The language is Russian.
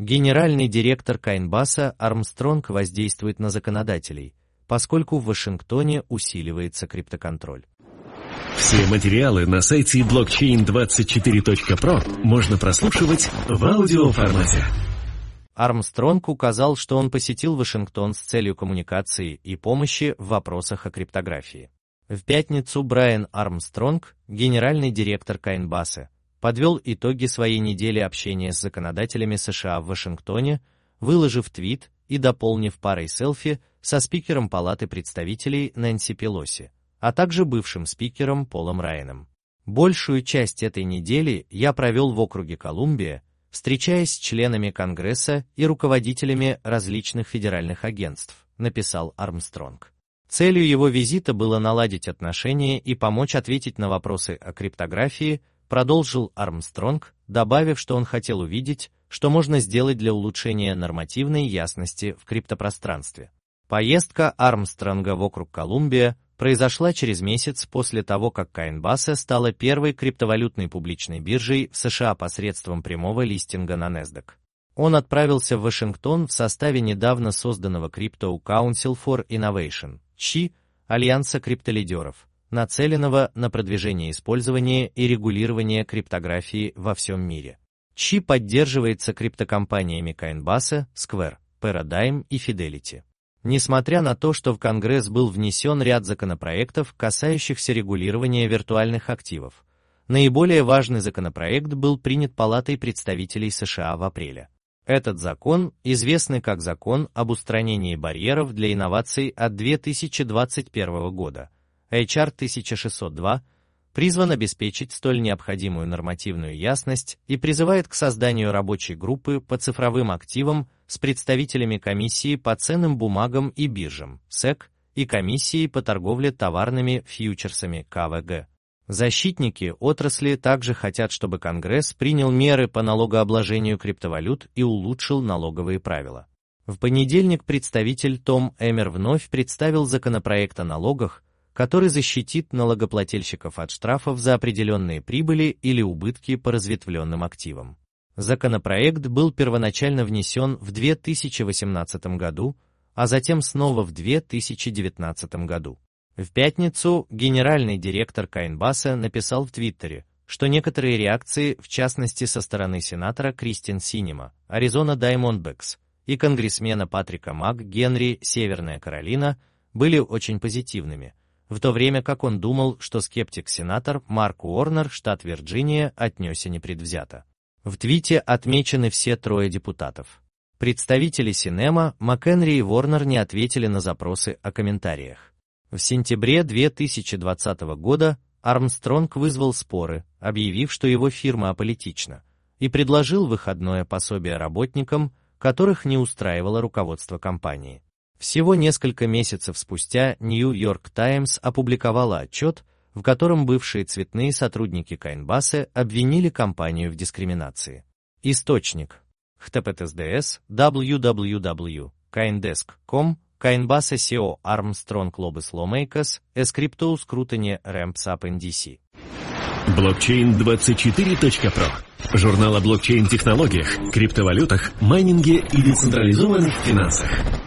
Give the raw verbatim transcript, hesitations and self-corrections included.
Генеральный директор Coinbase Армстронг воздействует на законодателей, поскольку в Вашингтоне усиливается криптоконтроль. Все материалы на сайте блокчейн двадцать четыре точка про можно прослушивать в аудиоформате. Армстронг указал, что он посетил Вашингтон с целью коммуникации и помощи в вопросах о криптографии. В пятницу Брайан Армстронг, генеральный директор Coinbase, подвел итоги своей недели общения с законодателями США в Вашингтоне, выложив твит и дополнив парой селфи со спикером Палаты представителей Нэнси Пелоси, а также бывшим спикером Полом Райаном. Большую часть этой недели я провел в округе Колумбия, встречаясь с членами Конгресса и руководителями различных федеральных агентств, написал Армстронг. Целью его визита было наладить отношения и помочь ответить на вопросы о криптографии, продолжил Армстронг, добавив, что он хотел увидеть, что можно сделать для улучшения нормативной ясности в криптопространстве. Поездка Армстронга в округ Колумбия произошла через месяц после того, как Coinbase стала первой криптовалютной публичной биржей в США посредством прямого листинга на NASDAQ. Он отправился в Вашингтон в составе недавно созданного Crypto Council for Innovation, ЧИ, альянса криптолидеров, нацеленного на продвижение использования и регулирования криптографии во всем мире. ЧИ поддерживается криптокомпаниями Coinbase, Square, Paradigm и Fidelity. Несмотря на то, что в Конгресс был внесен ряд законопроектов, касающихся регулирования виртуальных активов, наиболее важный законопроект был принят Палатой представителей США в апреле. Этот закон, известный как Закон об устранении барьеров для инноваций от две тысячи двадцать первого года, эйч ар тысяча шестьсот два, призван обеспечить столь необходимую нормативную ясность и призывает к созданию рабочей группы по цифровым активам с представителями Комиссии по ценным бумагам и биржам, СЭК, и Комиссии по торговле товарными фьючерсами, ка вэ гэ. Защитники отрасли также хотят, чтобы Конгресс принял меры по налогообложению криптовалют и улучшил налоговые правила. В понедельник представитель Том Эммер вновь представил законопроект о налогах, который защитит налогоплательщиков от штрафов за определенные прибыли или убытки по разветвленным активам. Законопроект был первоначально внесен в две тысячи восемнадцатом году, а затем снова в две тысячи девятнадцатом году. В пятницу генеральный директор Coinbase написал в Твиттере, что некоторые реакции, в частности со стороны сенатора Кристин Синема, Arizona Diamondbacks, и конгрессмена Патрика МакГенри, Северная Каролина, были очень позитивными, в то время как он думал, что скептик-сенатор Марк Уорнер, штат Вирджиния, отнесся непредвзято. В твите отмечены все трое депутатов. Представители Синема, МакГенри и Уорнер не ответили на запросы о комментариях. В сентябре две тысячи двадцатого года Армстронг вызвал споры, объявив, что его фирма аполитична, и предложил выходное пособие работникам, которых не устраивало руководство компании. Всего несколько месяцев спустя New York Times опубликовала отчет, в котором бывшие цветные сотрудники Coinbase обвинили компанию в дискриминации. Источник: эйч ти ти пи эс дабл ю дабл ю дабл ю точка coindesk точка ком Coinbase си и о Armstrong Lobes Lawmakers, as crypto scrutiny ramps up in ди си. блокчейн двадцать четыре точка про. Журнал о блокчейн-технологиях, криптовалютах, майнинге и децентрализованных финансах.